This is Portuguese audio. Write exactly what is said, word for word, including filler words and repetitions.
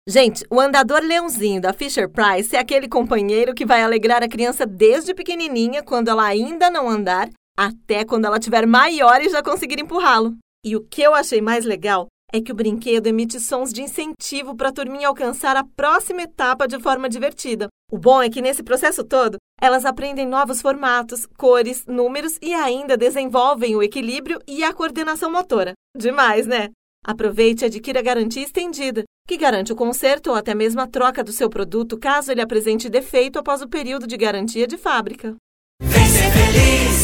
Gente, o andador leãozinho da Fisher-Price é aquele companheiro que vai alegrar a criança desde pequenininha, quando ela ainda não andar, até quando ela tiver maior e já conseguir empurrá-lo. E o que eu achei mais legal é que o brinquedo emite sons de incentivo para a turminha alcançar a próxima etapa de forma divertida. O bom é que nesse processo todo, elas aprendem novos formatos, cores, números e ainda desenvolvem o equilíbrio e a coordenação motora. Demais, né? Aproveite e adquira a garantia estendida, que garante o conserto ou até mesmo a troca do seu produto caso ele apresente defeito após o período de garantia de fábrica. Vem ser feliz!